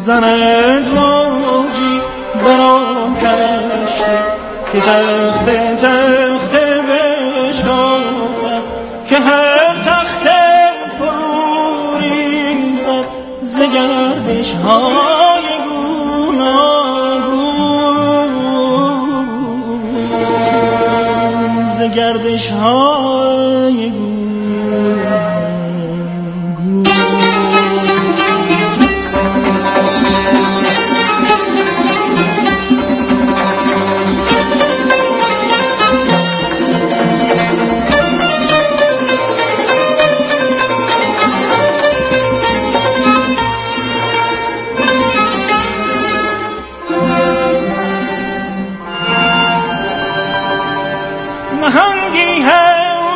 زند موجی برام کشته که تخته تخته بشکافم که هر تخته فرو ریزد ز گردش های گوناگون ز گردش های گوناگون. نهنگی هم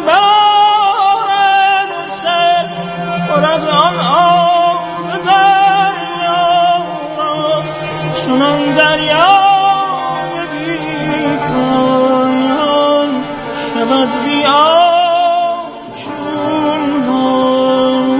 بارد سر خورد آن آب دریا را چنان دریای بی پایان شود بی آب چون بارون.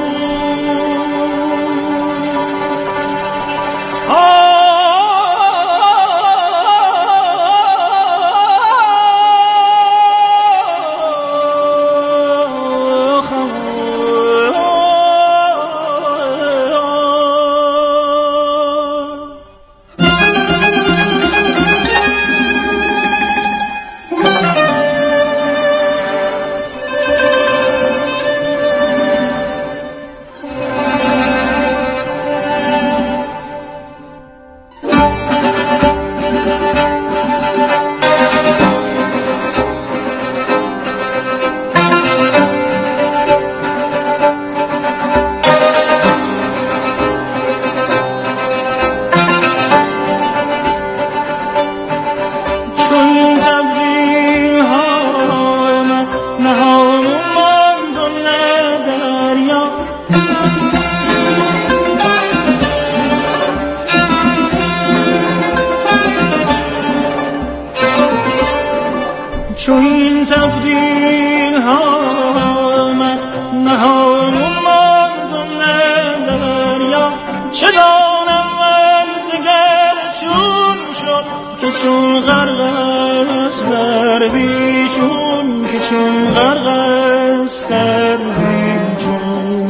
چون این تبدیل ها آمد نهانون ماند و دریا چه دانم من دگر چون شد که چون غرق است در بیچون که چون غرق است در بیچون.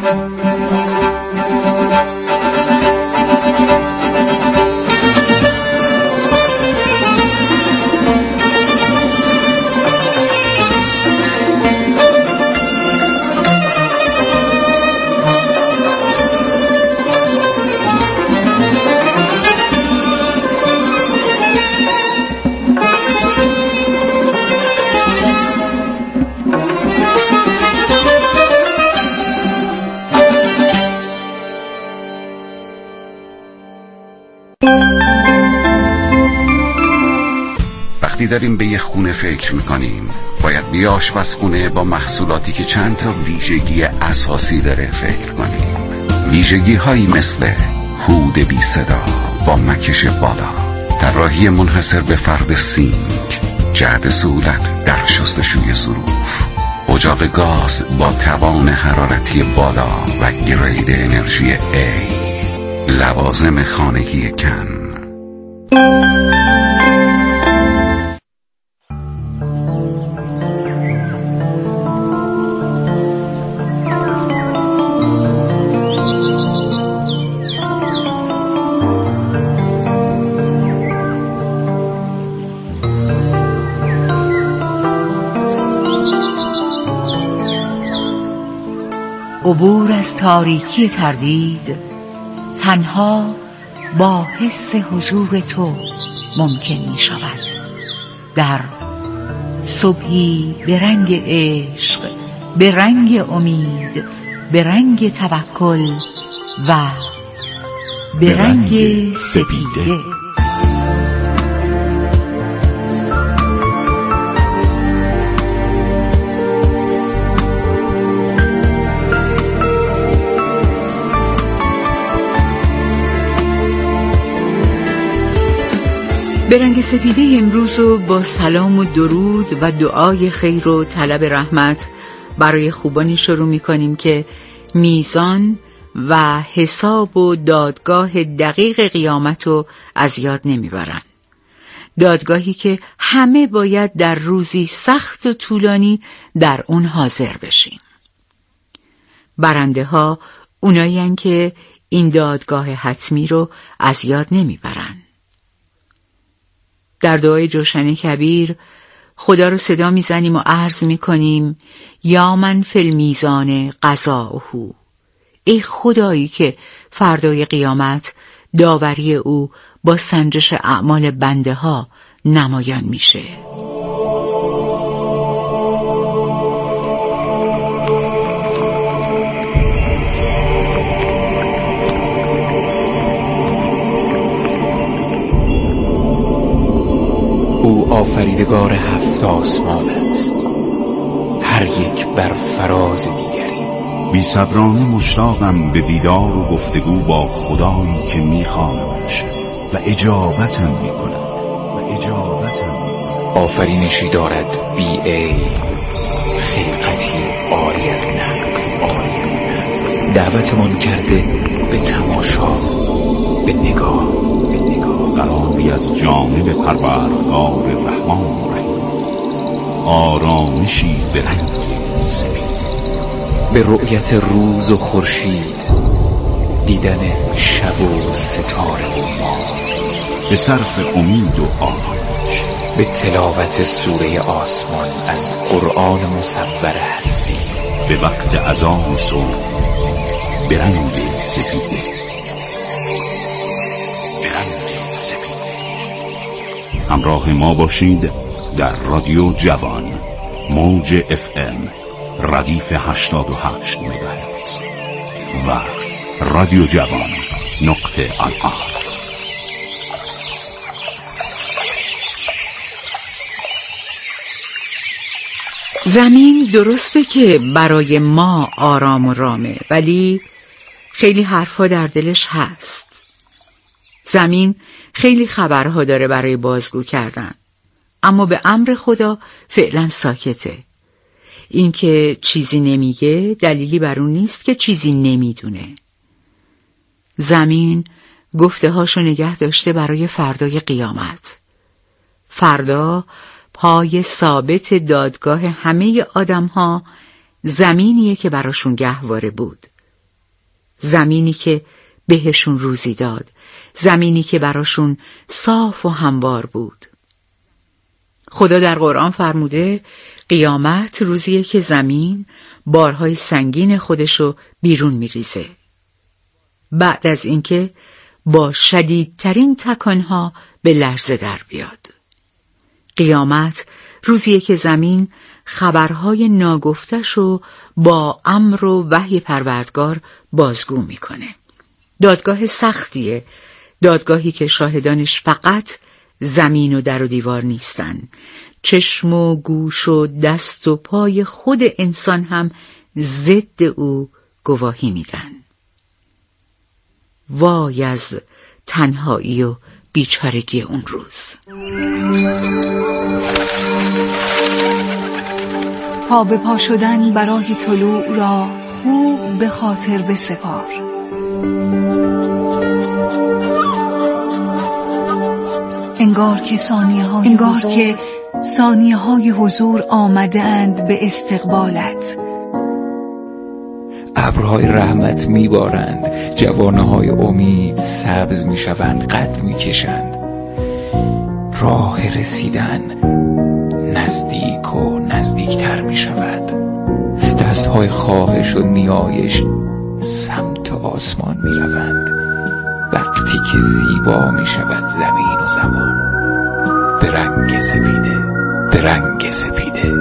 وقتی داریم به یه خونه فکر میکنیم باید به آشپزخونه با محصولاتی که چند تا ویژگی اساسی داره فکر کنیم. ویژگی هایی مثل هود بی صدا با مکش بالا، طراحی منحصر به فرد سینک، جهت سهولت در شستشوی ظروف، اجاق گاز با توان حرارتی بالا و گرید انرژی A، لوازم خانگی کن. عبور از تاریکی تردید تنها با حس حضور تو ممکن می شود. در صبحی به رنگ عشق، به رنگ امید، به رنگ توکل و به رنگ سپیده. به رنگ سپیده امروز رو با سلام و درود و دعای خیر و طلب رحمت برای خوبانی شروع می کنیم که میزان و حساب و دادگاه دقیق قیامت رو از یاد نمیبرن. دادگاهی که همه باید در روزی سخت و طولانی در اون حاضر بشیم. برنده ها اونایین که این دادگاه حتمی رو از یاد نمیبرن. در دعای جوشن کبیر خدا رو صدا میزنیم و عرض میکنیم یا من فی المیزان قضاؤه، ای خدایی که فردای قیامت داوری او با سنجش اعمال بنده ها نمایان میشه. او آفریدگار 7 آسمان است، هر یک بر فراز دیگری. بی صبرانه مشتاقم به دیدار و گفتگو با خدایی که میخوانمش و اجابتم میکند آفرینشی دارد بی عیب، خلقتی عاری از نقص. دعوتمان کرده به تماشا، به نگاه. قراری از جانب پروردگار رحمان رحیم، آرامشی به رنگ سپید، به رؤیت روز و خورشید، دیدن شب و ستاره و ماه، به صرف امید و آرامش، به تلاوت سوره آسمان از قرآن مصور هستی، به وقت اذان صبح به رنگ سپیده. همراه ما باشید در رادیو جوان، موج FM ردیف 88 مگاهرتز و رادیو جوان .IR. زمین درسته که برای ما آرام و رامه، ولی خیلی حرفا در دلش هست. زمین خیلی خبرها داره برای بازگو کردن، اما به امر خدا فعلا ساکته. این که چیزی نمیگه دلیلی بر اون نیست که چیزی نمیدونه. زمین گفته هاشو نگه داشته برای فردای قیامت. فردا پای ثابت دادگاه همه آدم ها زمینیه که براشون گهواره بود. زمینی که بهشون روزی داد، زمینی که براشون صاف و هموار بود. خدا در قرآن فرموده قیامت روزیه که زمین بارهای سنگین خودشو بیرون میریزه، بعد از اینکه با شدیدترین تکانها به لرزه در بیاد. قیامت روزیه که زمین خبرهای ناگفتشو با امر و وحی پروردگار بازگو میکنه. دادگاه سختیه، دادگاهی که شاهدانش فقط زمین و در و دیوار نیستن. چشم و گوش و دست و پای خود انسان هم ضد او گواهی میدن. وای از تنهایی و بیچارگی اون روز. پا به پا شدن برای طلوع را خوب به خاطر بسپار. انگار که ثانیه های حضور آمده اند به استقبالت. ابرهای رحمت میبارند، جوانه های امید سبز میشوند، قد میکشند. راه رسیدن نزدیک و نزدیکتر میشود. دستهای خواهش و نیایش سمت آسمان میروند. وقتی که زیبا میشود زمین و زمان به رنگ سپیده، به رنگ سپیده.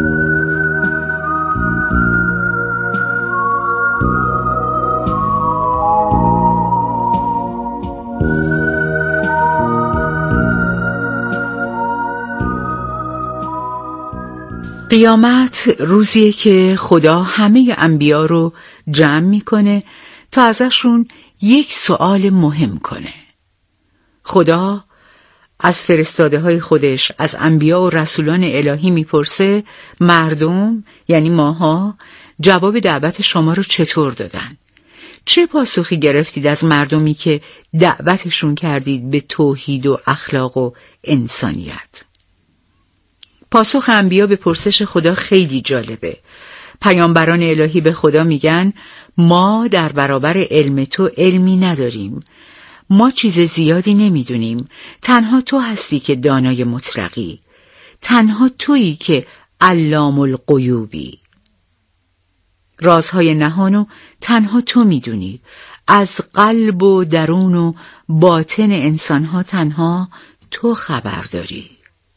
قیامت روزیه که خدا همه انبیا رو جمع میکنه تا ازشون یک سوال مهم کنه. خدا از فرستاده های خودش، از انبیا و رسولان الهی میپرسه مردم یعنی ماها جواب دعوت شما رو چطور دادن؟ چه پاسخی گرفتید از مردمی که دعوتشون کردید به توحید و اخلاق و انسانیت؟ پاسخ انبیا به پرسش خدا خیلی جالبه. پیامبران الهی به خدا میگن ما در برابر علم تو علمی نداریم، ما چیز زیادی نمیدونیم، تنها تو هستی که دانای مطلقی، تنها تویی که علام الغیوبی، رازهای نهانو تنها تو میدونی، از قلب و درون و باطن انسانها تنها تو خبر داری.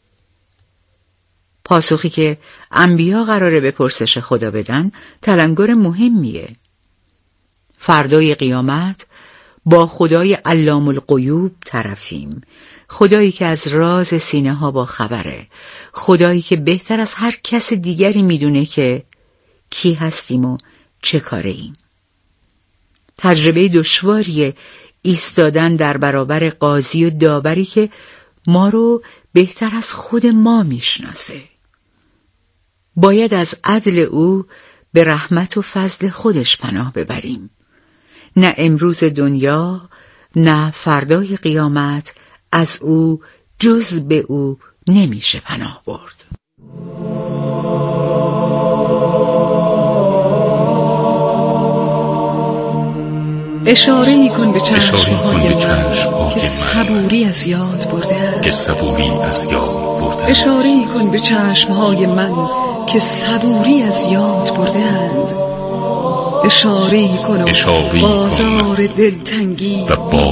پاسخی که انبیا قراره به پرسش خدا بدن تلنگر مهمیه. فردای قیامت با خدای علام الغیوب طرفیم، خدایی که از راز سینه ها با خبره، خدایی که بهتر از هر کس دیگری میدونه که کی هستیم و چه کاره ایم. تجربه دشواریه ایستادن در برابر قاضی و داوری که ما رو بهتر از خود ما میشناسه. باید از عدل او به رحمت و فضل خودش پناه ببریم. نه امروز دنیا نه فردای قیامت از او جز به او نمیشه پناه برد. اشاره‌ای کن به چشم‌های من که صبوری از یاد برده‌اند. اشاره‌ای کن به چشم‌های من که صبوری از یاد برده‌اند. اشاره‌ای کن و بازار دلتنگی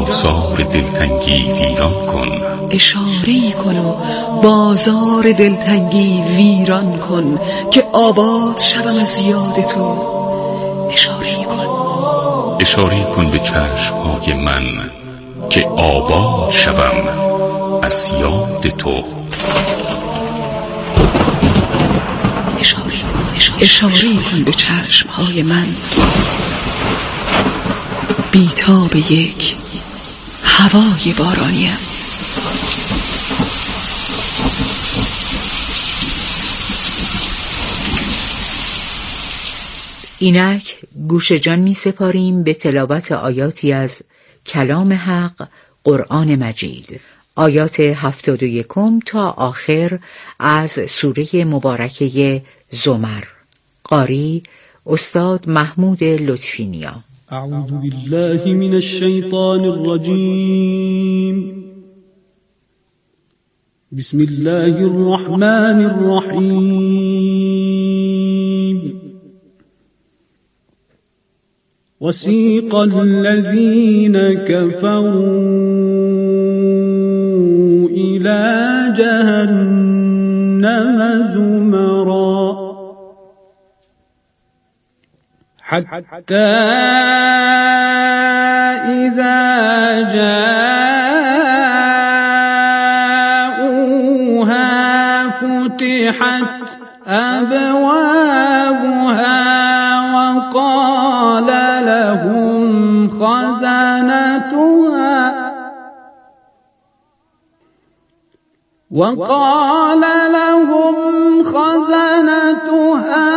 ویران کن. اشاره‌ای کن و بازار دلتنگی ویران کن که آباد شوم از یاد تو. اشاره‌ای کن. اشاره کن به چشم‌های من که آباد شوم از یاد تو. اشاره کن به چشم‌های من بی‌تاب یک هوای بارانیم. اینک گوش جان می سپاریم به تلاوت آیاتی از کلام حق قرآن مجید، آیات 71 تا آخر از سوره مبارکه زمر. قاری استاد محمود لطفی نیا. اعوذ بالله من الشیطان الرجیم. بسم الله الرحمن الرحیم. وسیق الذین كفروا إلى جهنم زمرا حتى إذا جاءوها فتحت أبوابها وقال لهم خزنتها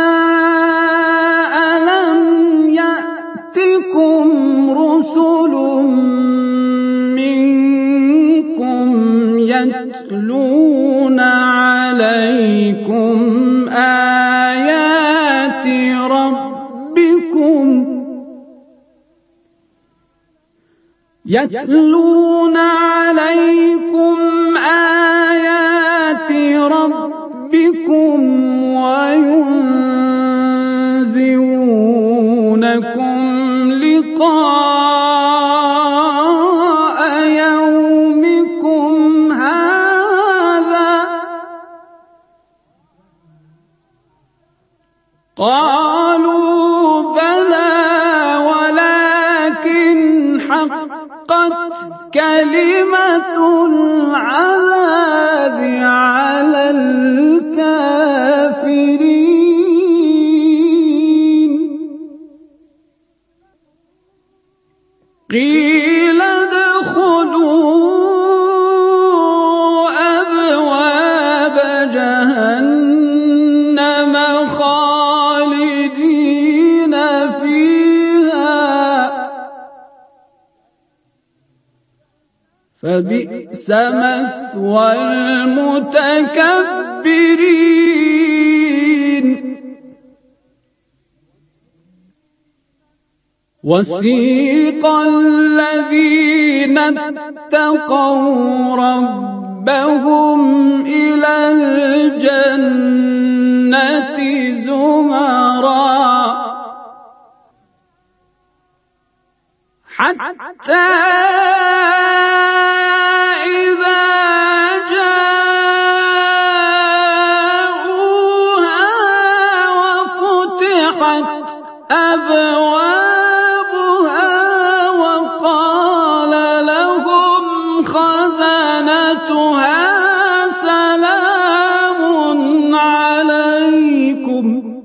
ألم يأتكم رسل منكم يتلون عليكم آيات ربكم وينذرونكم لقاء يومكم هذا قالوا بلى ولكن حقت كلمة العذاب على الكافرين قيل ادخلوا أبواب جهنم خالدين فيها فبئس مثوى المتكبرين وسيق الذين اتقوا ربهم إلى الجنة زمرا حتى إذا جاءوها وفتحت أبوابها وقال لهم خزنتها سلام عليكم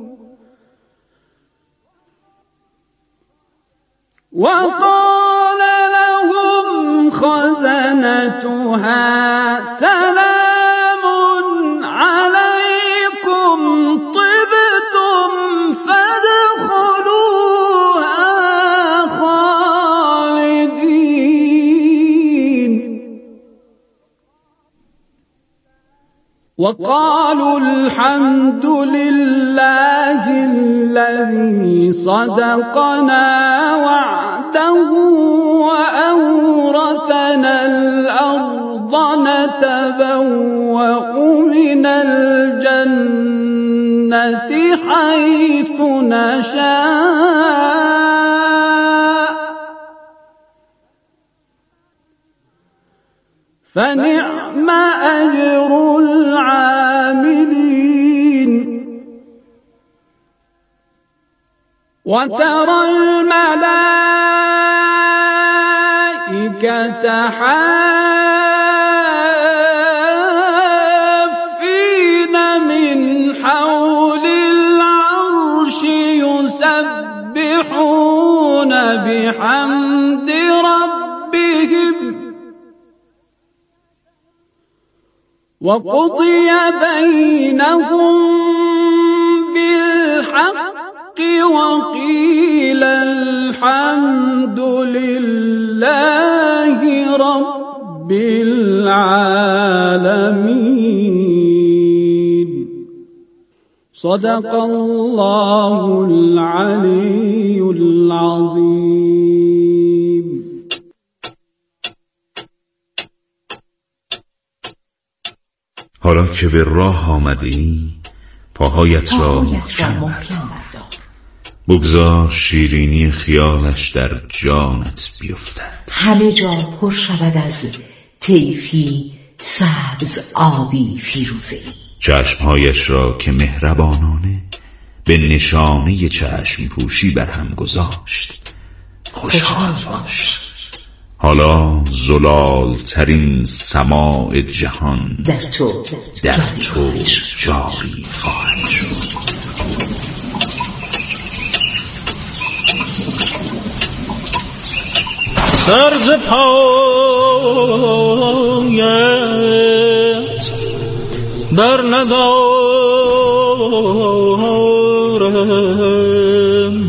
طبتم فادخلوها خالدين وقالوا الحمد لله الذي صدقنا وعده وأورثنا الأرض نتبوأ من الجنة حيث نشاء فنعم أجر العاملين وترى الملائكة حافين من حول العرش يسبحون بحمد ربهم وقضي بينهم بالحق وقيل الحمد لله رب العالمين صدق الله العلي العظيم. حالا که به راه آمدی پاهایت را محکم بردار، بگذار شیرینی خیالش در جانت بیفتد، همه جا پر شود از طیفی سبز آبی فیروزه‌ای. چشمهایش را که مهربانانه به نشانه چشم پوشی بر هم گذاشت خوشحال باش. حالا زلال ترین سماع جهان در تو جاری خواهد شد. سر ز پایت بر ندارم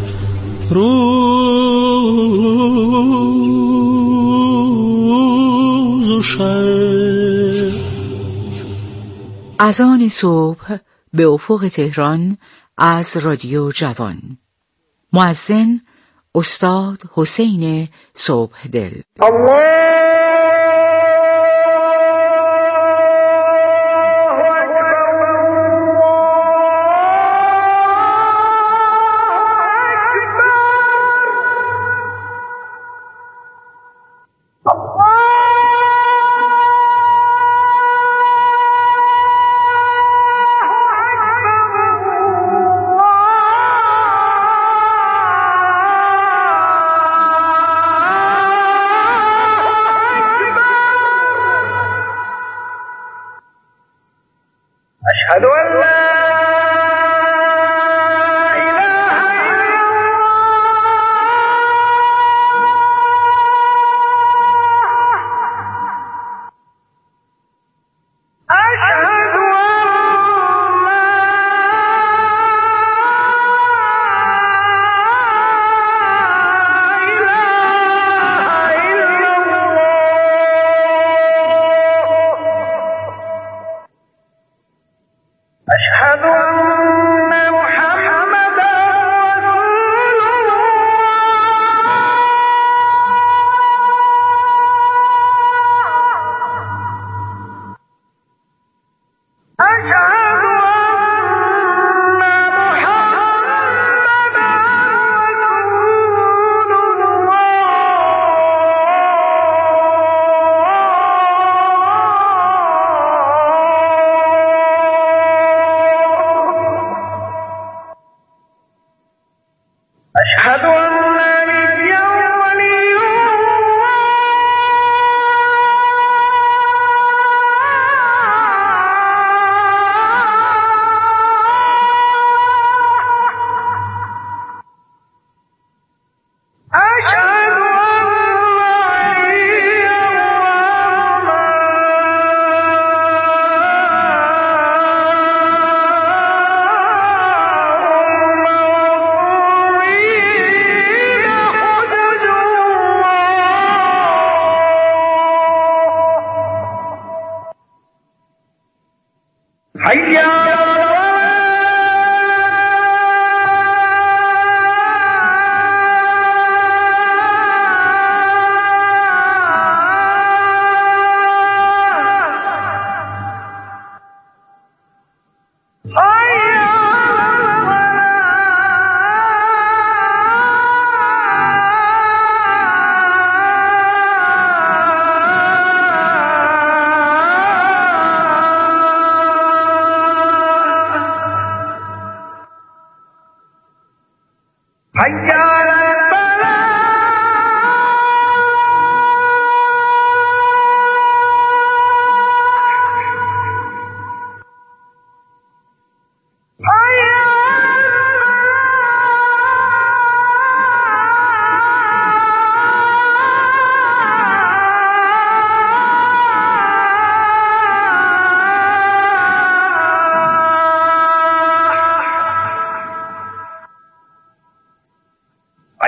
روز و شب. اذان صبح به افق تهران از رادیو جوان. مؤذن استاد حسین صبحدل.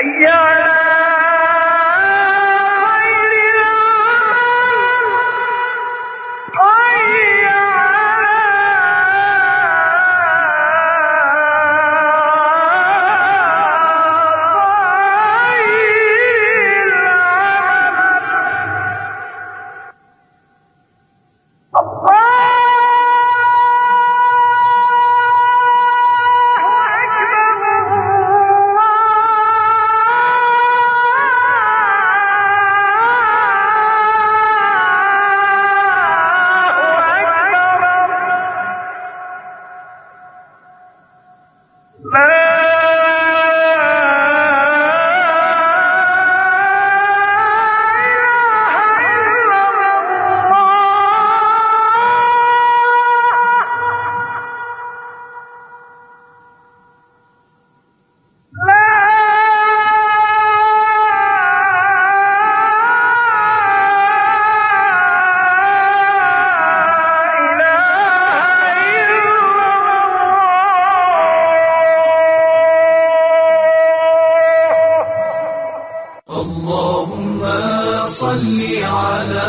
اللهم صل على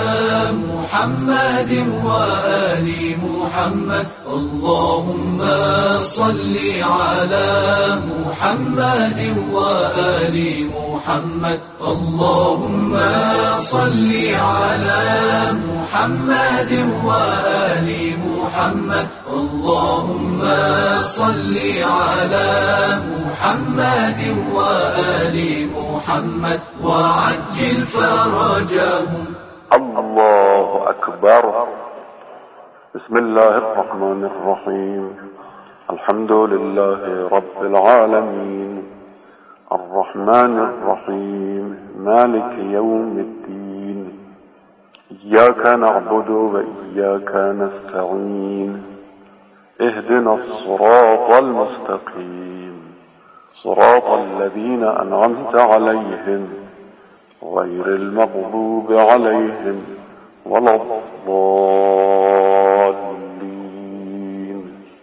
محمد وآل محمد. اللهم صل على محمد وآل محمد. اللهم صل على محمد وآل محمد. اللهم صل على محمد وآل محمد وعجل فرجهم. الله أكبر. بسم الله الرحمن الرحيم. الحمد لله رب العالمين الرحمن الرحيم مالك يوم الدين. إياك نعبد وإياك نستعين. اهدنا الصراط المستقيم صراط الذين أنعمت عليهم غير المغضوب عليهم ولا الضالين.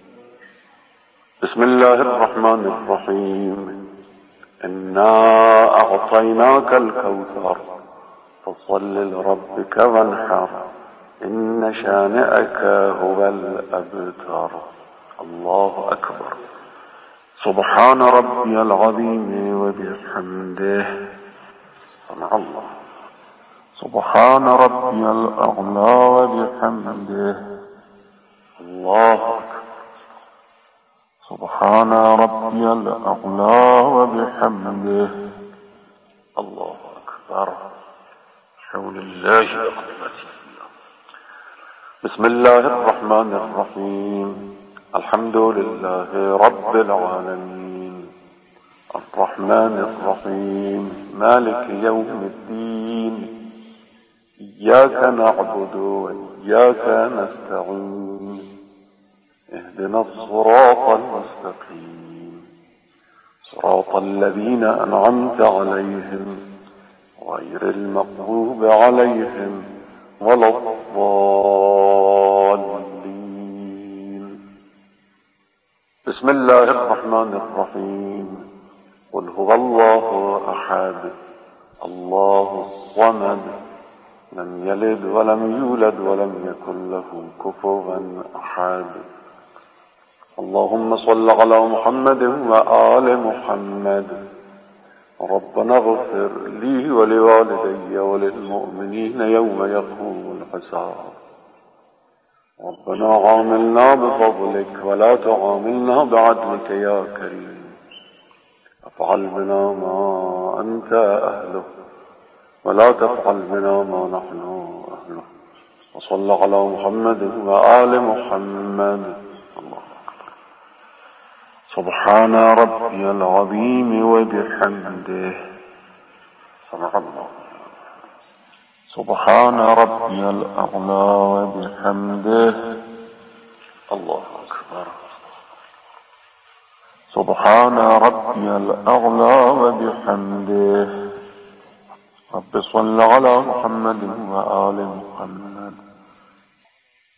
بسم الله الرحمن الرحيم. إنا أعطيناك الكوثر فصل لربك وانحر إن شانئك هو الأبتر. الله أكبر. سبحان ربي العظيم وبحمده. سمع الله. سبحان ربي الأعلى وبحمده. الله أكبر. سبحان ربي الأعلى وبحمده. الله أكبر. حول الله وقوته. بسم الله الرحمن الرحيم. الحمد لله رب العالمين الرحمن الرحيم مالك يوم الدين. إياك نعبد وإياك نستعين. اهدنا الصراط المستقيم صراط الذين أنعمت عليهم غير المغضوب عليهم ولا الضالين. بسم الله الرحمن الرحيم. قل هو الله أحد الله الصمد لم يلد ولم يولد ولم يكن له كفوا أحد. اللهم صل على محمد وآل محمد. ربنا اغفر لي ولوالدي وللمؤمنين يوم يقوم الحساب. ربنا عاملنا بفضلك ولا تعاملنا بعدلك يا كريم. افعل بنا ما أنت أهله ولا تفعل بنا ما نحن أهله. وصل على محمد وآل محمد. الله أكبر. سبحان ربي العظيم وبحمده. سمع الله. سبحان ربي الأعلى وبحمده. الله أكبر. سبحان ربي الأعلى وبحمده. رب صل على محمد وآل محمد.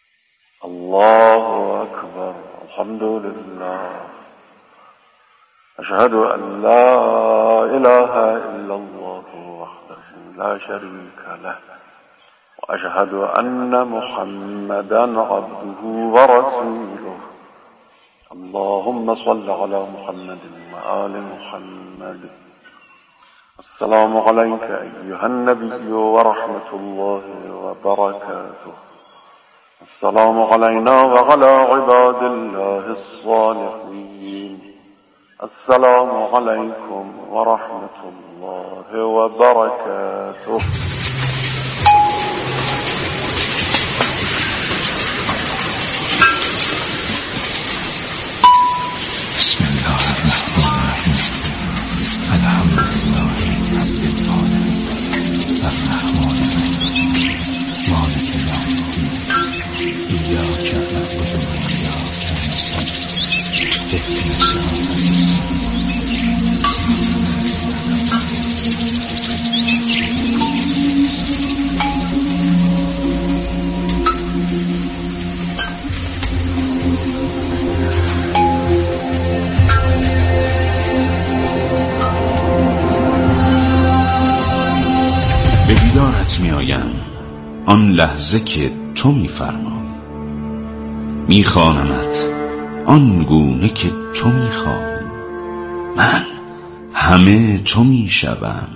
الله أكبر. الحمد لله. أشهد أن لا إله إلا الله وحده لا شريك له وأشهد أن محمدا عبده ورسوله اللهم صل على محمد وآل محمد. السلام عليك أيها النبي ورحمة الله وبركاته. السلام علينا وعلى عباد الله الصالحين. السلام عليكم ورحمة الله وبركاته. بسم الله الرحمن الرحيم. الحمد لله رب العالمين الرحمن الرحيم مالك يوم الدين إياك نعبد وإياك نستعين اهدنا الصراط به دیدارت می آیم آن لحظه که تو می فرمایی، می خوانمت آن گونه که تو می خواهی، من همه تو می شوم